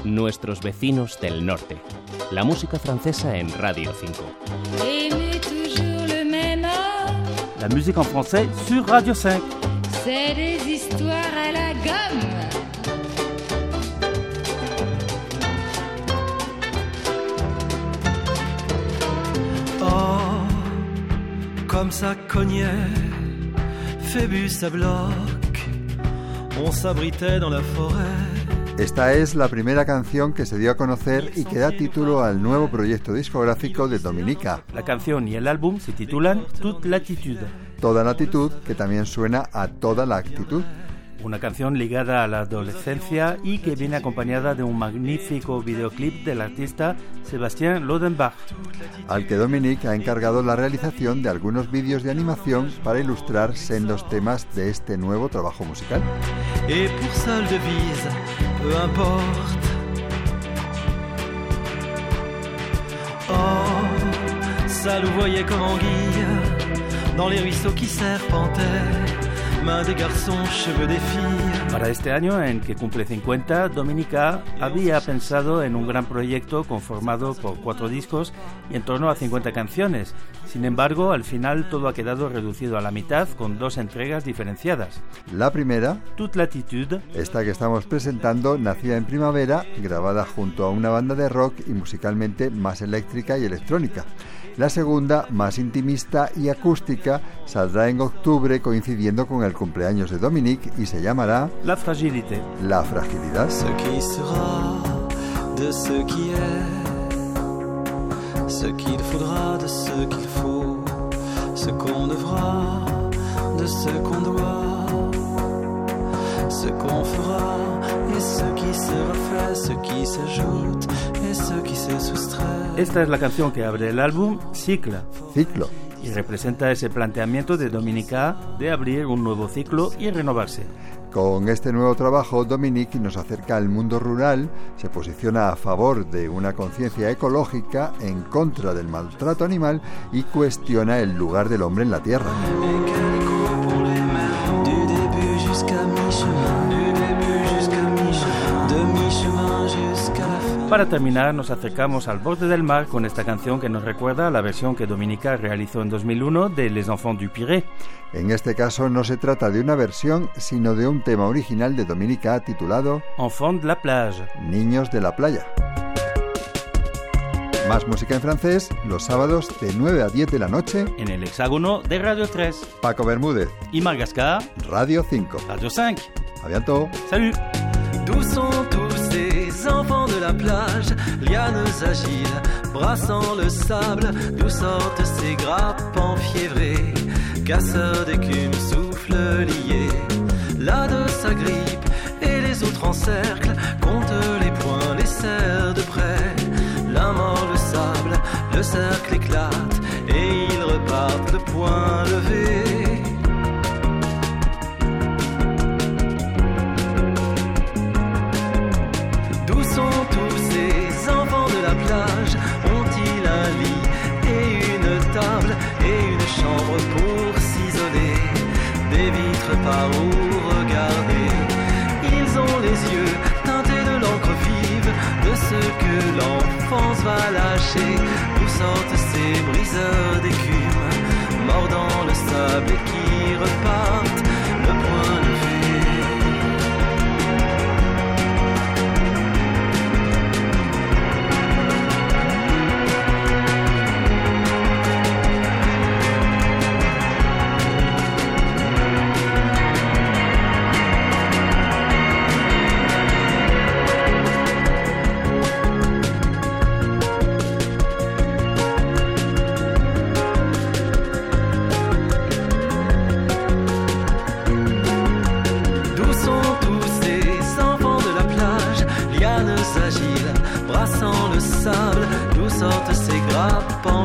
Nuestros vecinos del norte. La música francesa en Radio 5. La musique en français sur Radio 5. C'est des histoires à la gomme. Oh, comme ça cognait Phébus à bloc, on s'abritait dans la forêt. Esta es la primera canción que se dio a conocer y que da título al nuevo proyecto discográfico de Dominica. La canción y el álbum se titulan Toute l'attitude. Toda latitud, que también suena a toda la actitud. Una canción ligada a la adolescencia y que viene acompañada de un magnífico videoclip del artista Sébastien Lodenbach, al que Dominique ha encargado la realización de algunos vídeos de animación para ilustrar sendos temas de este nuevo trabajo musical. Et pour seule devise, peu importe. Oh, ça le voyait comme anguille dans les ruisseaux qui serpentaient. Para este año, en que cumple 50, Dominica había pensado en un gran proyecto conformado por 4 discos y en torno a 50 canciones. Sin embargo, al final todo ha quedado reducido a la mitad con 2 entregas diferenciadas. La primera, Toute l'attitude, esta que estamos presentando, nacida en primavera, grabada junto a una banda de rock y musicalmente más eléctrica y electrónica. La segunda, más intimista y acústica, saldrá en octubre coincidiendo con el cumpleaños de Dominique y se llamará La fragilité. La fragilidad. Ce qui sera de ce qui est, ce qu'il faudra de ce qu'il faut, ce qu'on devra de ce qu'on doit, ce qu'on fera et ce qui sera fait, ce qui s'ajoute et ce qui se soustrait. Esta es la canción que abre el álbum Cycle. Ciclo. Y representa ese planteamiento de Dominica de abrir un nuevo ciclo y renovarse. Con este nuevo trabajo, Dominique nos acerca al mundo rural, se posiciona a favor de una conciencia ecológica, en contra del maltrato animal y cuestiona el lugar del hombre en la tierra. Para terminar, nos acercamos al borde del mar con esta canción que nos recuerda a la versión que Dominica realizó en 2001 de Les Enfants du Pirée. En este caso no se trata de una versión, sino de un tema original de Dominica titulado Enfants de la plage. Niños de la playa. Más música en francés los sábados de 9 a 10 de la noche En el hexágono de Radio 3. Paco Bermúdez, Y Margascar, Radio 5. Radio 5. A bientôt. Salut. D'où sont tous ces enfants de la plage, lianes agiles, brassant le sable? D'où sortent ces grappes enfiévrées, casseurs d'écume, souffles liés? Là de sa grippe et les autres en cercle, compte les points, les serre de près. L'un mord le sable, le cercle éclate et ils repartent le poing levé. Ont-ils un lit et une table et une chambre pour s'isoler, des vitres par où regarder? Ils ont les yeux teintés de l'encre vive de ce que l'enfance va lâcher. D'où sortent ces briseurs d'écume, mordant le sable et qui repartent le poing levé? Brassant le sable, d'où sortent ces grappes en